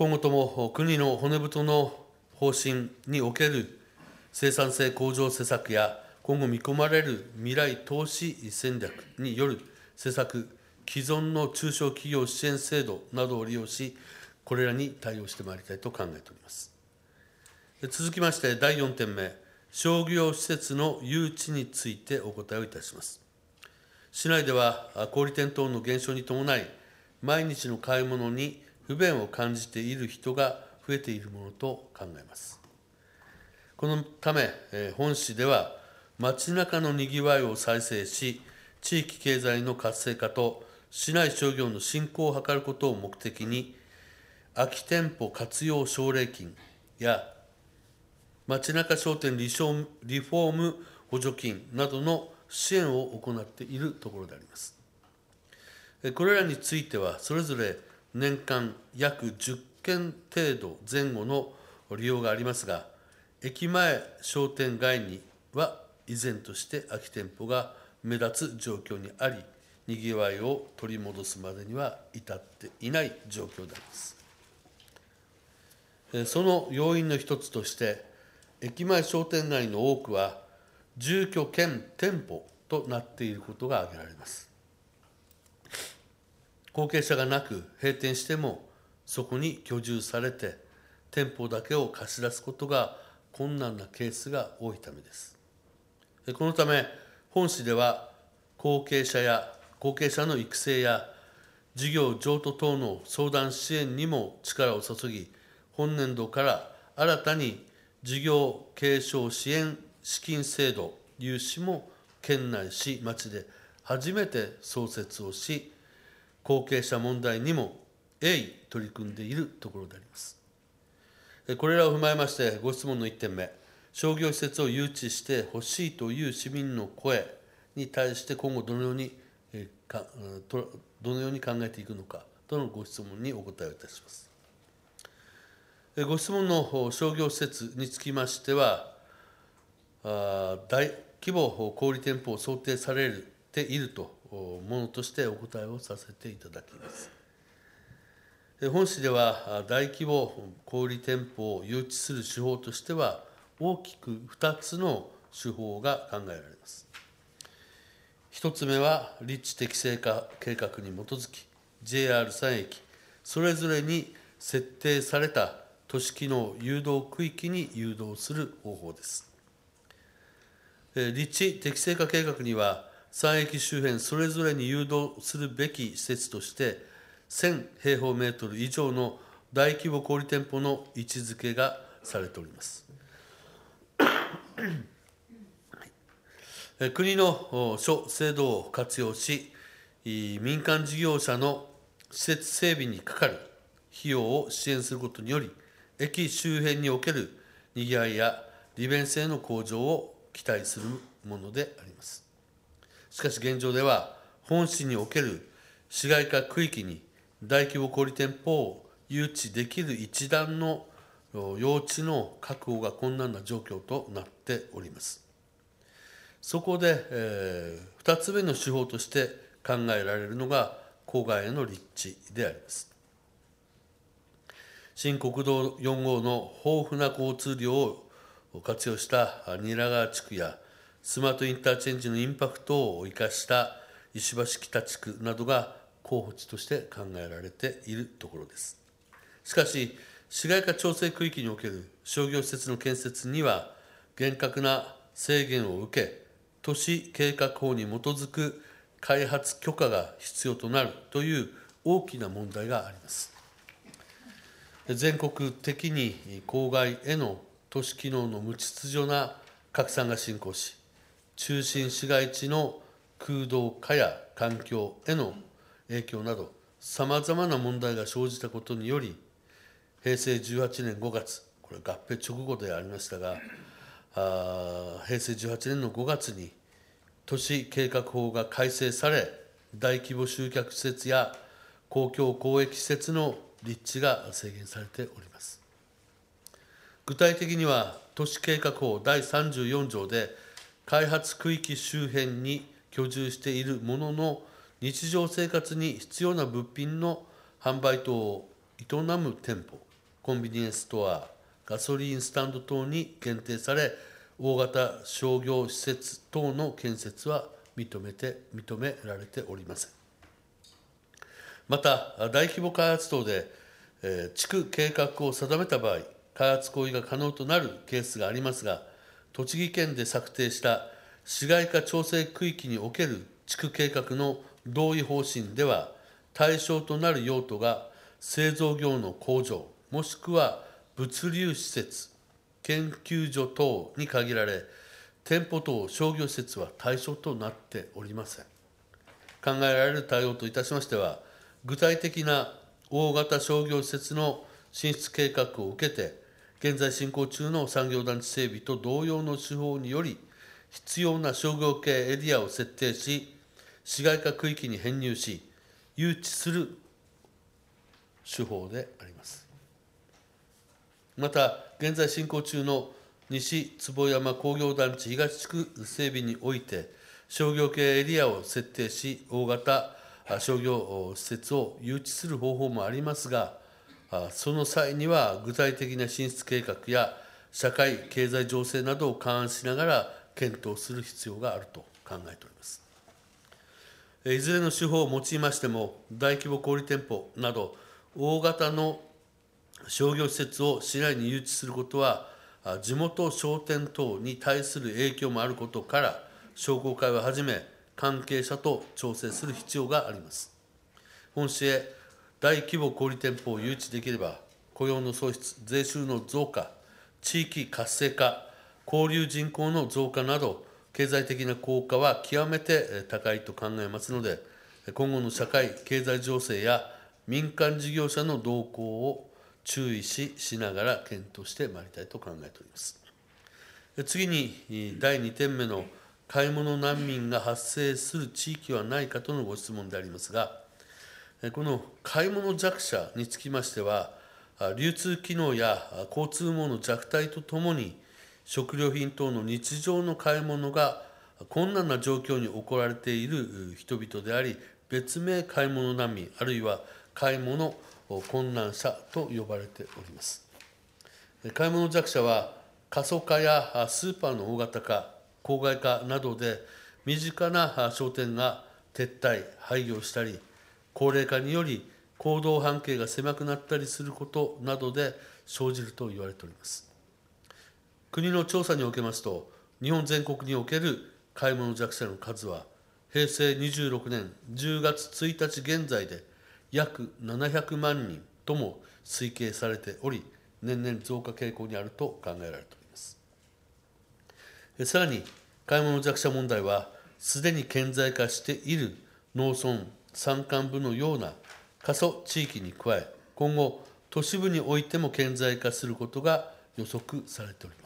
今後とも国の骨太の方針における生産性向上施策や、今後見込まれる未来投資戦略による施策、既存の中小企業支援制度などを利用し、これらに対応してまいりたいと考えております。続きまして、第4点目、商業施設の誘致についてお答えをいたします。市内では小売店等の減少に伴い、毎日の買い物に不便を感じている人が増えているものと考えます。このため、本市では街中のにぎわいを再生し、地域経済の活性化と市内商業の振興を図ることを目的に、空き店舗活用奨励金や街中商店リフォーム補助金などの支援を行っているところであります。これらについては、それぞれ年間約10件程度前後の利用がありますが、駅前商店街には依然として空き店舗が目立つ状況にあり、にぎわいを取り戻すまでには至っていない状況であります。その要因の一つとして、駅前商店街の多くは、住居兼店舗となっていることが挙げられます。後継者がなく、閉店しても、そこに居住されて、店舗だけを貸し出すことが困難なケースが多いためです。このため、本市では、後継者の育成や、事業譲渡等の相談支援にも力を注ぎ、本年度から新たに事業継承支援資金制度融資も県内市町で初めて創設をし、後継者問題にも鋭意取り組んでいるところであります。これらを踏まえまして、ご質問の1点目、商業施設を誘致してほしいという市民の声に対して、今後どのように考えていくのかとのご質問にお答えをいたします。ご質問の商業施設につきましては、大規模小売店舗を想定されているとものとしてお答えをさせていただきます。本市では、大規模小売店舗を誘致する手法としては、大きく2つの手法が考えられます。1つ目は、立地適正化計画に基づき、JR3 駅、それぞれに設定された都市機能誘導区域に誘導する方法です。立地適正化計画には、3駅周辺それぞれに誘導するべき施設として、1000平方メートル以上の大規模小売店舗の位置づけがされております。国の諸制度を活用し、民間事業者の施設整備にかかる費用を支援することにより、駅周辺におけるにぎわいや利便性の向上を期待するものであります。しかし現状では、本市における市街化区域に大規模小売店舗を誘致できる一段の用地の確保が困難な状況となっております。そこで、2つ目の手法として考えられるのが、郊外への立地であります。新国道4号の豊富な交通量を活用したニラ川地区や、スマートインターチェンジのインパクトを生かした石橋北地区などが候補地として考えられているところです。しかし、市街化調整区域における商業施設の建設には、厳格な制限を受け、都市計画法に基づく開発許可が必要となるという大きな問題があります。全国的に郊外への都市機能の無秩序な拡散が進行し、中心市街地の空洞化や環境への影響など、さまざまな問題が生じたことにより、平成18年5月、これ合併直後でありましたが、平成18年の5月に都市計画法が改正され、大規模集客施設や公共公益施設の立地が制限されております。具体的には、都市計画法第34条で、開発区域周辺に居住している者の日常生活に必要な物品の販売等を営む店舗コンビニエンスストア、ガソリンスタンド等に限定され、大型商業施設等の建設は認められておりません。また、大規模開発等で、地区計画を定めた場合、開発行為が可能となるケースがありますが、栃木県で策定した市街化調整区域における地区計画の同意方針では、対象となる用途が製造業の工場、もしくは物流施設、研究所等に限られ、店舗等商業施設は対象となっておりません。考えられる対応といたしましては、具体的な大型商業施設の進出計画を受けて、現在進行中の産業団地整備と同様の手法により、必要な商業系エリアを設定し、市街化区域に編入し、誘致する手法であります。また、現在進行中の西坪山工業団地東地区整備において、商業系エリアを設定し、大型商業施設を誘致する方法もありますが、その際には具体的な進出計画や社会経済情勢などを勘案しながら検討する必要があると考えております。いずれの手法を用いましても、大規模小売店舗など、大型の商業施設を市内に誘致することは、地元商店等に対する影響もあることから、商工会をはじめ、関係者と調整する必要があります。本市へ大規模小売店舗を誘致できれば、雇用の創出、税収の増加、地域活性化、交流人口の増加など、経済的な効果は極めて高いと考えますので、今後の社会経済情勢や民間事業者の動向を注意しながら検討してまいりたいと考えております。次に、第2点目の買い物難民が発生する地域はないかとのご質問でありますが、この買い物弱者につきましては、流通機能や交通網の弱体とともに、食料品等の日常の買い物が困難な状況に置かれている人々であり、別名買い物難民、あるいは買い物困難者と呼ばれております。買い物弱者は、過疎化やスーパーの大型化、郊外化などで、身近な商店が撤退、廃業したり、高齢化により行動半径が狭くなったりすることなどで生じると言われております。国の調査におけますと、日本全国における買い物弱者の数は、平成26年10月1日現在で約700万人とも推計されており、年々増加傾向にあると考えられております。さらに、買い物弱者問題は、すでに顕在化している農村、山間部のような過疎地域に加え、今後、都市部においても顕在化することが予測されております。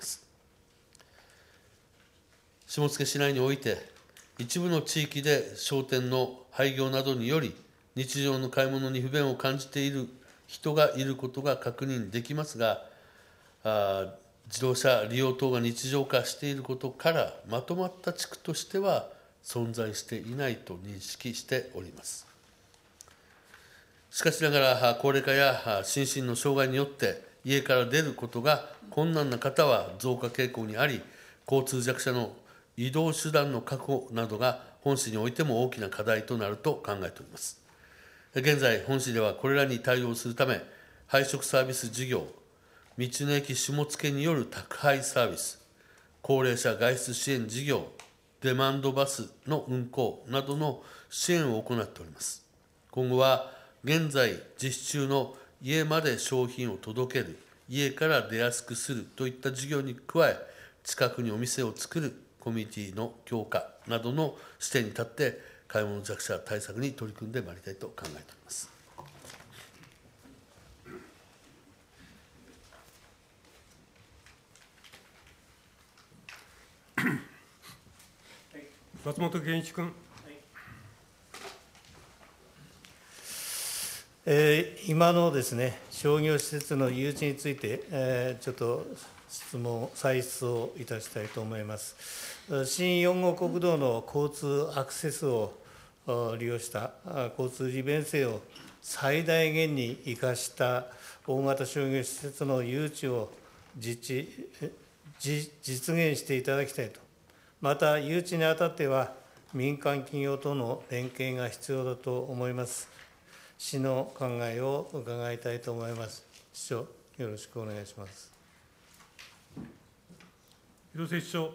下野市内において、一部の地域で商店の廃業などにより、日常の買い物に不便を感じている人がいることが確認できますが、自動車利用等が日常化していることから、まとまった地区としては存在していないと認識しております。しかしながら、高齢化や心身の障害によって家から出ることが困難な方は増加傾向にあり、交通弱者の移動手段の確保などが本市においても大きな課題となると考えております。現在、本市ではこれらに対応するため、配食サービス事業、道の駅下野による宅配サービス、高齢者外出支援事業、デマンドバスの運行などの支援を行っております。今後は、現在実施中の家まで商品を届ける、家から出やすくするといった事業に加え、近くにお店を作るコミュニティの強化などの視点に立って、買い物弱者対策に取り組んでまいりたいと考えております。 松本健一君。 今のですね、商業施設の誘致について、ちょっと再質をいたしたいと思います。新4号国道の交通アクセスを利用した交通利便性を最大限に生かした大型商業施設の誘致を実現していただきたいと。また、誘致にあたっては、民間企業との連携が必要だと思います。市の考えを伺いたいと思います。市長、よろしくお願いします。 広瀬市長。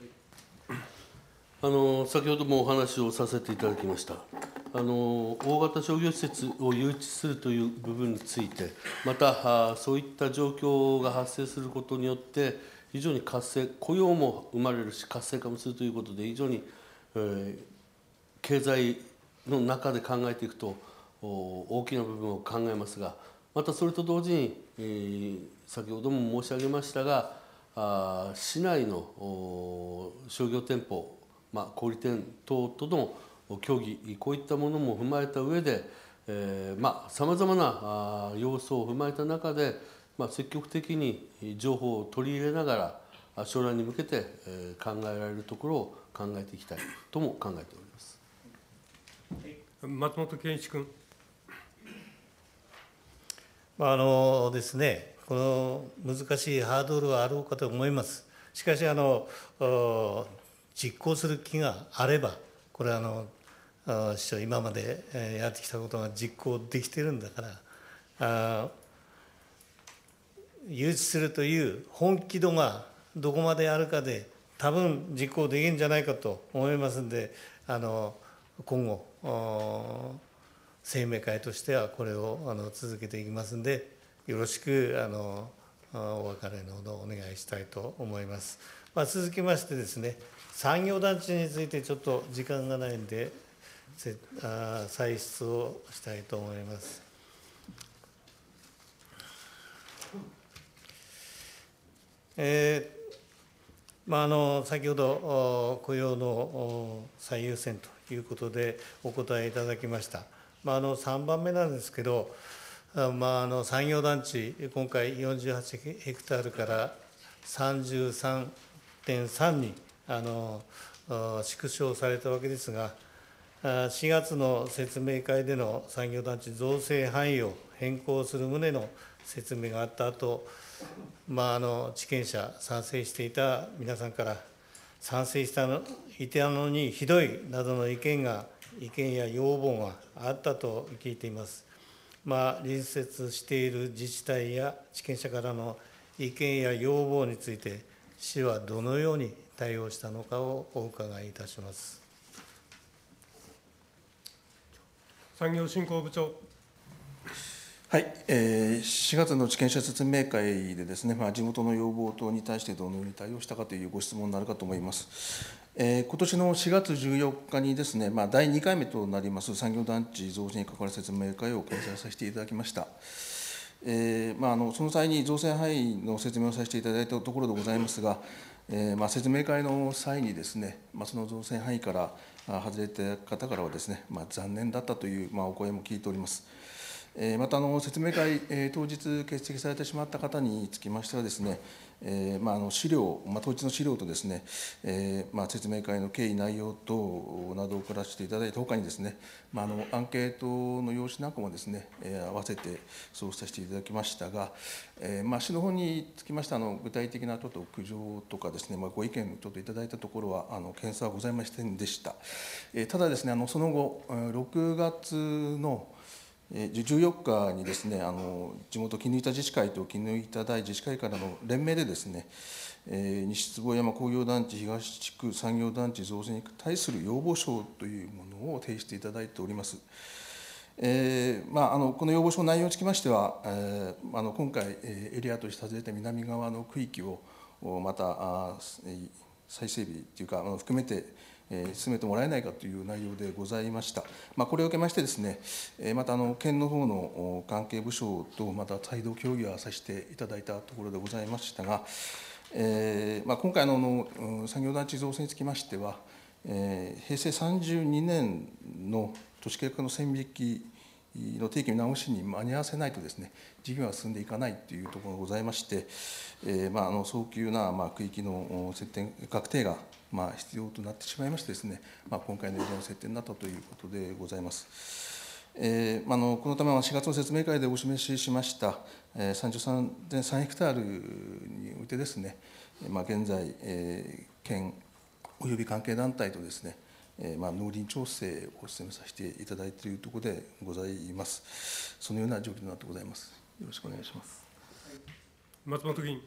先ほどもお話をさせていただきました。大型商業施設を誘致するという部分について、またそういった状況が発生することによって、非常に雇用も生まれるし、活性化もするということで、非常に、経済の中で考えていくと、大きな部分を考えますが、またそれと同時に、先ほども申し上げましたが、市内の商業店舗、小売店等との協議、こういったものも踏まえた上で、さまざまな要素を踏まえた中で、積極的に情報を取り入れながら、将来に向けて考えられるところを考えていきたいとも考えております。 松本健一君。 ですね、この難しいハードルはあろうかと思います。しかし実行する気があれば、これは市長、今までやってきたことが実行できているんだから、誘致するという本気度がどこまであるかで、多分実行できるんじゃないかと思いますので、今後、生命会としてはこれを続けていきますので、よろしくお別れのほどお願いしたいと思います。続きましてですね、産業団地についてちょっと時間がないので、再質をしたいと思います。先ほど雇用の最優先ということでお答えいただきました。3番目なんですけど、産業団地、今回48ヘクタールから33.3に縮小されたわけですが、4月の説明会での産業団地造成範囲を変更する旨の説明があった後、地権者、賛成していた皆さんから、賛成していたのにひどいなどの意見や要望があったと聞いています。隣接している自治体や地権者からの意見や要望について、市はどのように対応したのかをお伺いいたします。 産業振興部長。 はい、4月の地権者説明会でですね、地元の要望等に対してどのように対応したかというご質問になるかと思います。今年の4月14日にですね、第2回目となります産業団地造成に関わる説明会を開催させていただきました。その際に造成範囲の説明をさせていただいたところでございますが、説明会の際にですね、その造成範囲から外れた方からはですね、残念だったというお声も聞いております。また説明会当日欠席されてしまった方につきましてはですね、資料、当日の資料とですね、説明会の経緯内容等などを送らせていただいたほかにですね、アンケートの用紙なんかもですね、合わせてそうさせていただきましたが、市の方につきまして具体的な苦情とかですね、ご意見いただいたところは検査はございませんでした。ただですね、その後6月の14日にですね、地元絹板自治会と絹板台自治会からの連名でですね、西坪山工業団地東地区産業団地造成に対する要望書というものを提出いただいております。この要望書の内容につきましては、今回エリアとして外れた南側の区域をまた再整備というか含めて進めてもらえないかという内容でございました。これを受けましてですね、また県の方の関係部署とまた再度協議はさせていただいたところでございましたが、今回の産業団地造成につきましては、平成32年の都市計画の線引きの定期見直しに間に合わせないとですね、事業が進んでいかないというところがございまして、早急な区域の設定確定が必要となってしまいましてですね、今回のエリアの設定になったということでございます。 このため4月の説明会でお示ししました33.3ヘクタールにおいてですね、現在、県および関係団体とですね、農林調整を進めさせていただいているところでございます。そのような状況となってございます。よろしくお願いします。 松本議員。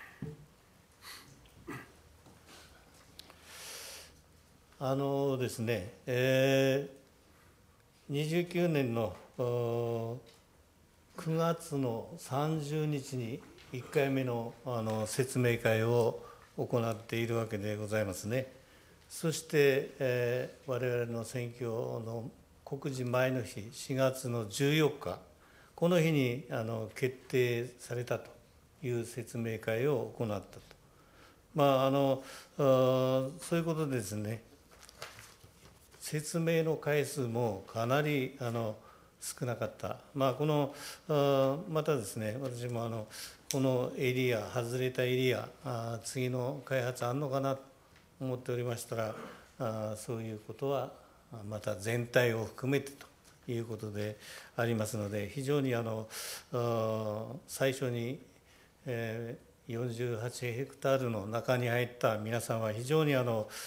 ですね、29年の9月の30日に1回目の説明会を行っているわけでございますね。そして、我々の選挙の告示前の日、4月の14日、この日に決定されたという説明会を行ったと。そういうことでですね、説明の回数もかなり少なかった。またですね、私もこのエリア、外れたエリア、次の開発あんのかなと思っておりましたら、そういうことはまた全体を含めてということでありますので、非常に最初に48ヘクタールの中に入った皆さんは非常に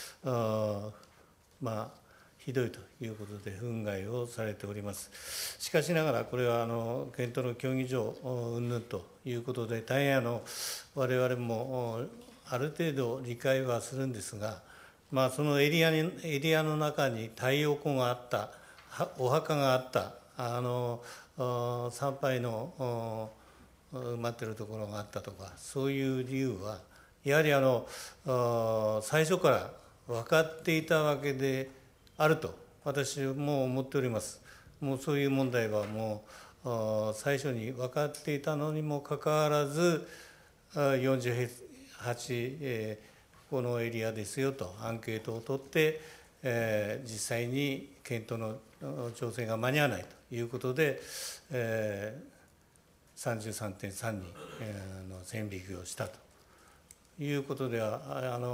ひどいということで憤慨をされております。しかしながら、これは検討の協議上云々ということで、大変我々もある程度理解はするんですが、そのエリアの中に太陽光があった、お墓があった、参拝の埋まっているところがあったとか、そういう理由は、やはり最初から分かっていたわけであると、私も思っております。もうそういう問題はもう最初に分かっていたのにもかかわらず、48、このエリアですよとアンケートを取って、実際に検討の調整が間に合わないということで、33.3に線引きをしたということでは、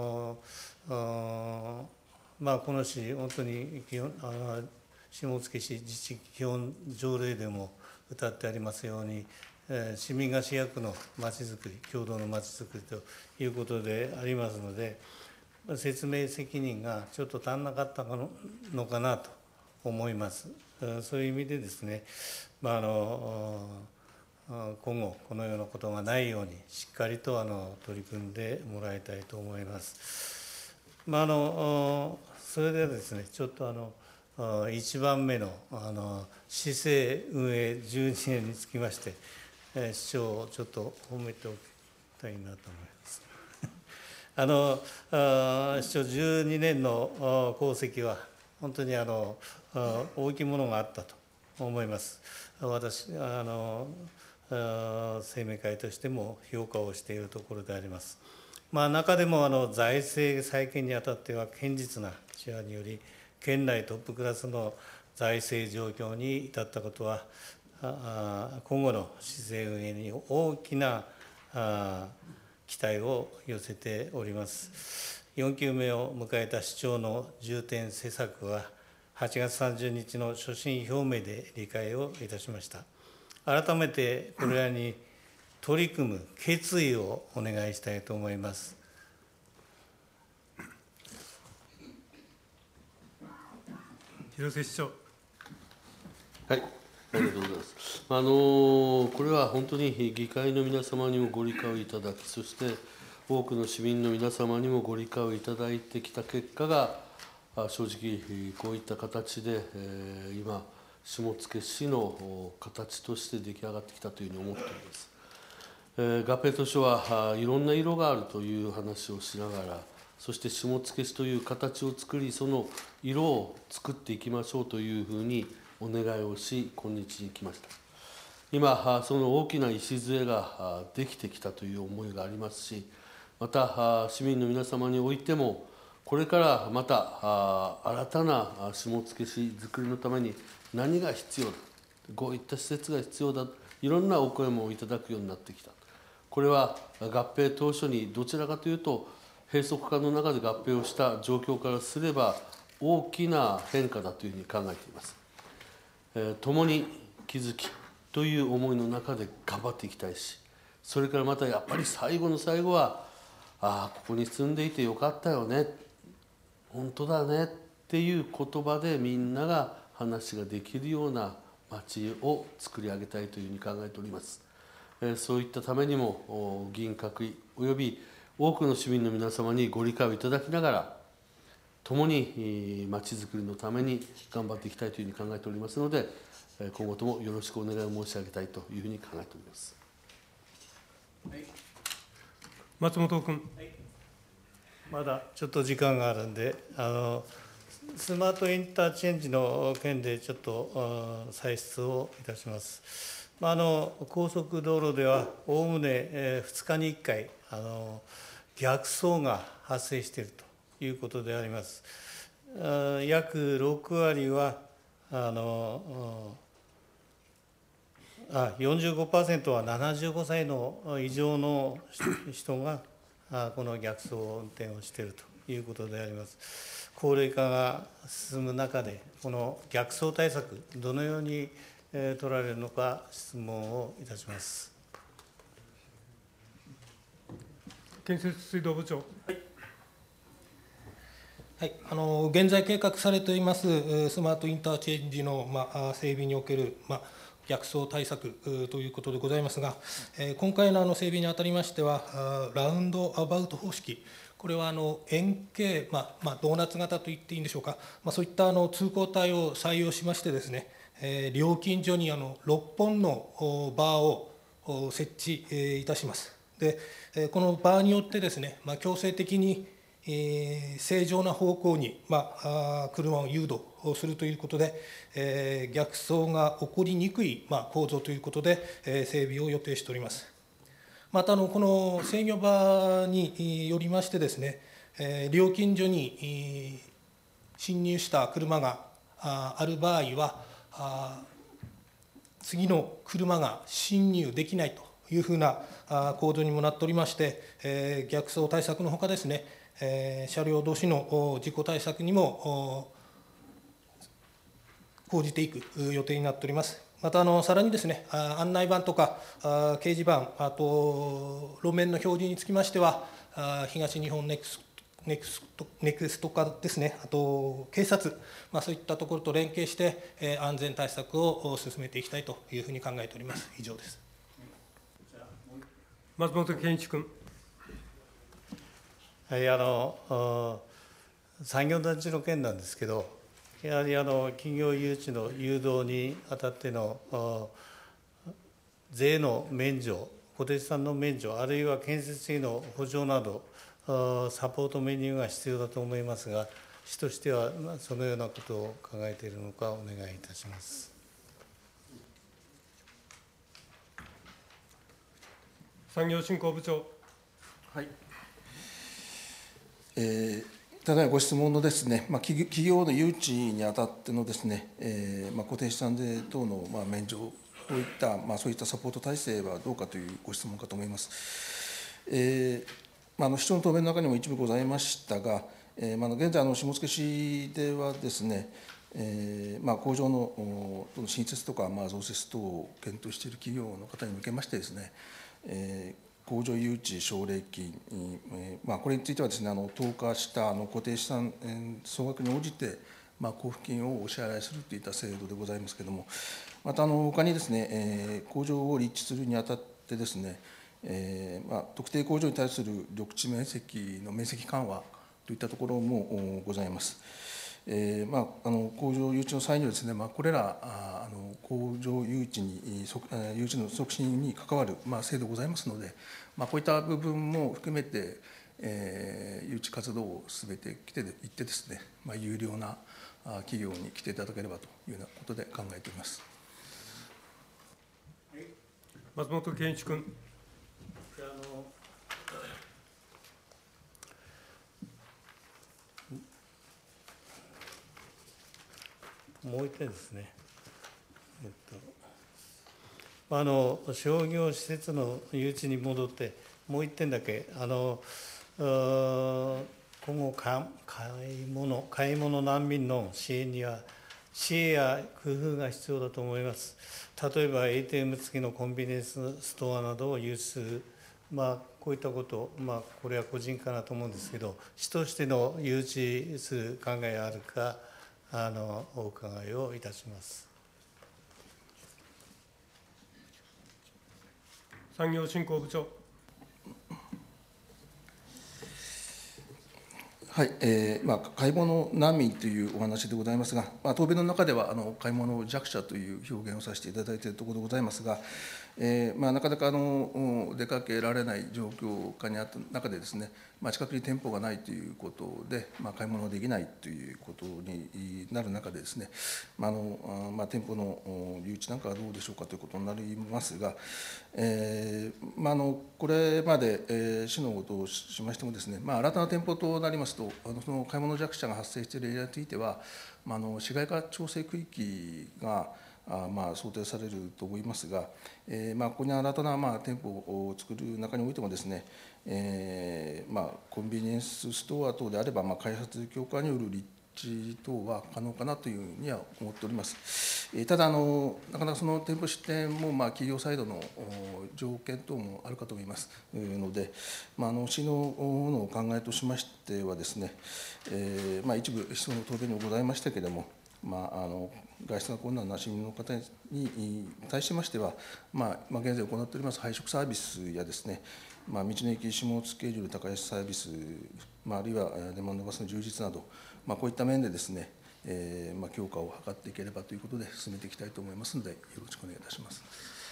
この市、本当に下野市自治基本条例でも謳ってありますように、市民が主役のまちづくり、共同のまちづくりということでありますので、説明責任がちょっと足んなかったのかなと思います。そういう意味でですね、今後、このようなことがないように、しっかりと取り組んでもらいたいと思います。それではですね、ちょっと1番目の市政運営12年につきまして、市長をちょっと褒めておきたいなと思います。市長12年の功績は、本当に大きいものがあったと思います。私、生命会としても評価をしているところであります。中でも財政再建にあたっては、堅実な手腕により、県内トップクラスの財政状況に至ったことは、今後の市政運営に大きな期待を寄せております。4期目を迎えた市長の重点施策は、8月30日の所信表明で理解をいたしました。改めてこれらに取り組む決意をお願いしたいと思います。 廣瀬市長。 はい、ありがとうございます。これは本当に議会の皆様にもご理解をいただき、そして多くの市民の皆様にもご理解をいただいてきた結果が、正直こういった形で、今、下野市の形として出来上がってきたというふうに思っております。合併当初はいろんな色があるという話をしながら、そして下野市という形を作り、その色を作っていきましょうというふうにお願いをし、今日に来ました。今、その大きな礎ができてきたという思いがありますし、また市民の皆様においても、これからまた新たな下野市づくりのために何が必要だ、こういった施設が必要だ、いろんなお声もいただくようになってきた。これは合併当初にどちらかというと、閉塞化の中で合併をした状況からすれば、大きな変化だというふうに考えています。 共に築きという思いの中で頑張っていきたいし、それからまたやっぱり最後の最後は、ああここに住んでいてよかったよね、本当だねっていう言葉でみんなが話ができるような町を作り上げたいというふうに考えております。そういったためにも議員各位および多くの市民の皆様にご理解をいただきながら、共に町づくりのために頑張っていきたいというふうに考えておりますので、今後ともよろしくお願いを申し上げたいというふうに考えております。 松本君。 まだちょっと時間があるんで、スマートインターチェンジの件でちょっと再質をいたします。高速道路ではおおむね2日に1回逆走が発生しているということであります。約6割は45% は75歳の以上の人がこの逆走運転をしているということであります。高齢化が進む中で、この逆走対策、どのように取られるのか、質問をいたします。 建設水道部長。 はい、現在計画されておりますスマートインターチェンジの、整備における、逆走対策ということでございますが、今回の整備にあたりましては、ラウンドアバウト方式、これは円形、ドーナツ型と言っていいんでしょうか、そういった通行帯を採用しましてですね、料金所に6本のバーを設置いたします。で、このバーによってですね、強制的に正常な方向に、車を誘導するということで、逆走が起こりにくい、構造ということで、整備を予定しております。またこの制御場によりましてですね、料金所に進入した車がある場合は、次の車が進入できないというふうな構造にもなっておりまして、逆走対策のほかですね、車両同士の事故対策にも講じていく予定になっております。またさらにですね、案内板とか掲示板、あと路面の表示につきましては、東日本ネクスト化ですね、あと警察、そういったところと連携して、安全対策を進めていきたいというふうに考えております。以上です。 松本健一君。 はい、産業団地の件なんですけど、やはり企業誘致の誘導にあたっての税の免除、固定資産の免除、あるいは建設費の補助など、サポートメニューが必要だと思いますが、市としてはそのようなことを考えているのか、お願いいたします。 産業振興部長。 はい。ただいまご質問のですね、企業の誘致にあたってのですね、固定資産税等の免除といった、そういったサポート体制はどうかというご質問かと思います。市長の答弁の中にも一部ございましたが、現在、下野市ではですね、工場の新設とか増設等を検討している企業の方に向けましてですね、工場誘致奨励金、これについてはですね、投下した固定資産総額に応じて、交付金をお支払いするといった制度でございますけれども、また他にですね、工場を立地するにあたってですね、特定工場に対する緑地面積の面積緩和といったところもございます。工場誘致の際にはですね、これら工場誘致の促進に関わる制度ございますので、こういった部分も含めて、誘致活動を進めていってですね、有料な企業に来ていただければというようなことで考えています。 松本健一君。 もう一点ですね、商業施設の誘致に戻って、もう一点だけ、今後買い物難民の支援には、 知恵や工夫が必要だと思います。例えば ATM 付きのコンビニエンスストアなどを有する、こういったこと、これは個人かなと思うんですけど、市としての誘致する考えがあるか、お伺いをいたします。 産業振興部長。 はい、買い物難民というお話でございますが、答弁の中では買い物弱者という表現をさせていただいているところでございますが、なかなか出かけられない状況下にあった中でですね、近くに店舗がないということで、買い物できないということになる中でですね、店舗の誘致なんかはどうでしょうかということになりますが、これまで、市のことをしましてもですね、新たな店舗となりますと、その買い物弱者が発生しているエリアについては、市街化調整区域が想定されると思いますが、ここに新たな店舗を作る中においてもですね、コンビニエンスストア等であれば、開発強化による立地等は可能かなというふうには思っております。ただなかなかその店舗出店も企業サイドの条件等もあるかと思いますので、市のお考えとしましてはですね、一部質問の答弁にもございましたけれども、外出が困難な市民の方に対しましては、現在行っております配食サービスやですね、道の駅下野より高安サービス、あるいはデマンドバスの充実など、こういった面でですね、強化を図っていければということで進めていきたいと思いますので、よろしくお願いいたします。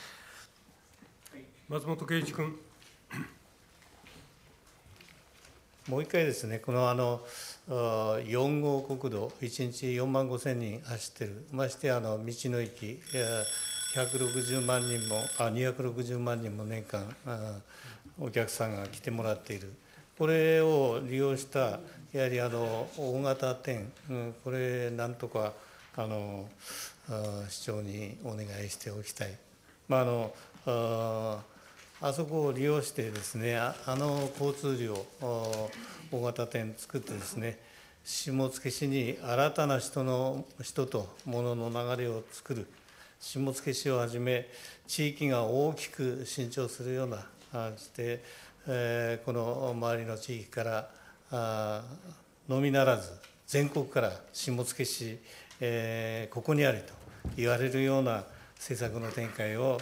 松本圭一君。 もう一回ですね、この4号国道、1日4万5千人走ってる、まして道の駅、160万人も、260万人も年間お客さんが来てもらっている、これを利用したやはり大型店、これなんとか市長にお願いしておきたい。あそこを利用してですね、交通量、大型店作ってですね、下野市に新たな人と物の流れを作る、下野市をはじめ、地域が大きく伸長するような感じで、この周りの地域からのみならず、全国から下野市、ここにあれと言われるような施策の展開を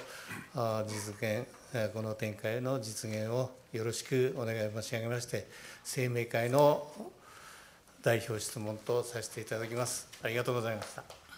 この展開の実現をよろしくお願い申し上げまして、生命会の代表質問とさせていただきます。ありがとうございました。